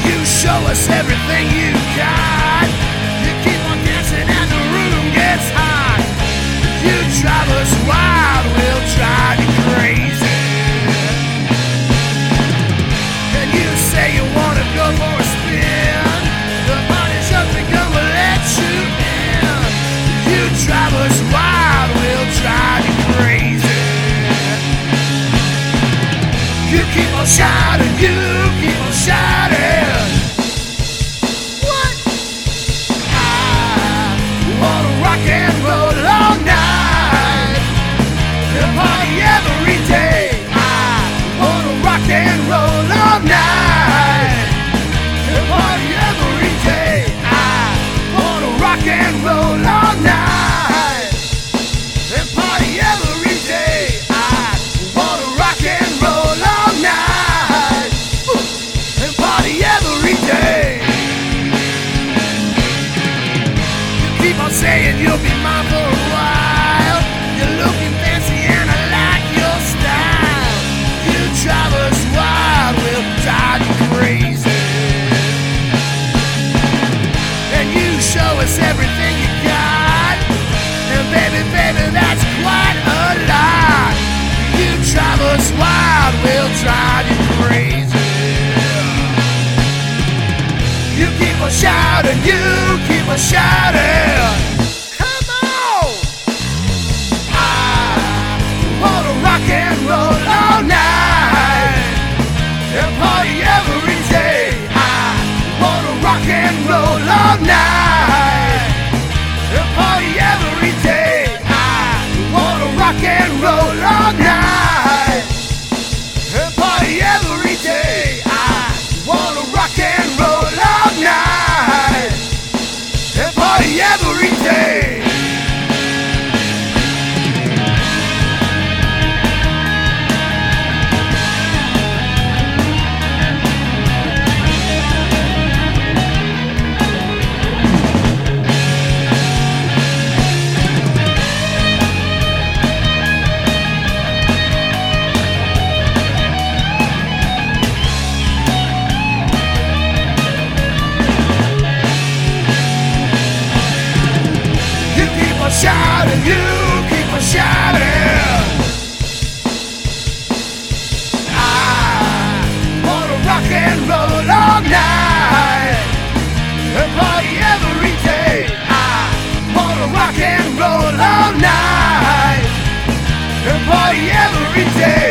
You show us everything you got. You keep on dancing and the room gets hot. You drive us wild, we'll drive you crazy. And you say you wanna go for a spin. The money's up and gonna let you in. You drive us wild, we'll drive you crazy. You keep on shouting, you keep on shouting. What? I wanna rock and roll all night and party every day. I wanna rock and roll all night and party every day. I wanna rock and roll all night and party every day. I wanna rock and roll all night and party every day. You keep on saying you'll be mine for a while. You're looking fancy and I like your style. You drive us wild, we'll drive you crazy. And you show us everything you got. And baby, baby, that's quite a lot. You drive us wild, we'll drive you crazy. You keep on shouting, you keep on shouting. Come on! I wanna rock and roll all night and party every day. I wanna rock and roll all night and party every day. I wanna rock and roll all night and party every day. I wanna rock and roll all night and party every day. You keep on shouting, you keep on shouting. I wanna rock and roll all night and party every day. I wanna rock and roll all night and party every day.